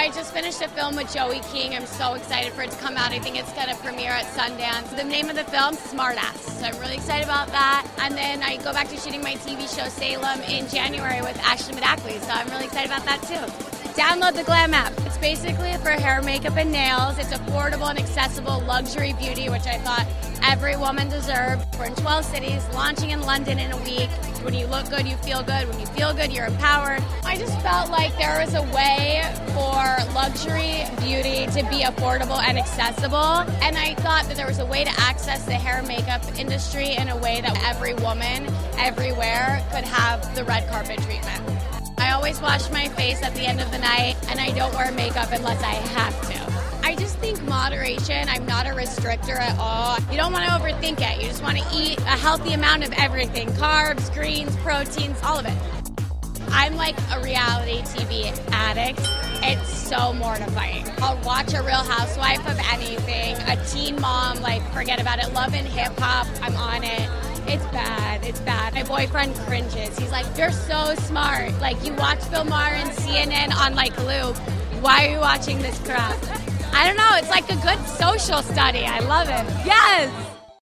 I just finished a film with Joey King. I'm so excited for it to come out. I think it's going to premiere at Sundance. The name of the film, Smartass. So I'm really excited about that. And then I go back to shooting my TV show Salem in January with Ashley Madackley. So I'm really excited about that too. Download the Glam app. It's basically for hair, makeup, and nails. It's affordable and accessible luxury beauty, which I thought every woman deserved. We're in 12 cities, launching in London in a week. When you look good, you feel good. When you feel good, you're empowered. I just felt like there was a way for luxury beauty to be affordable and accessible. And I thought that there was a way to access the hair and makeup industry in a way that every woman, everywhere, could have the red carpet treatment. I always wash my face at the end of the night, and I don't wear makeup unless I have to. I just think moderation. I'm not a restrictor at all. You don't want to overthink it. You just want to eat a healthy amount of everything. Carbs, greens, proteins, all of it. I'm like a reality TV addict. It's so mortifying. I'll watch a Real Housewife of anything. A Teen Mom, like forget about it. Love and Hip Hop, I'm on it. It's bad. It's bad. My boyfriend cringes. He's like, you're so smart. Like, you watch Bill Maher and CNN on, like, loop. Why are you watching this crap? I don't know. It's like a good social study. I love it. Yes!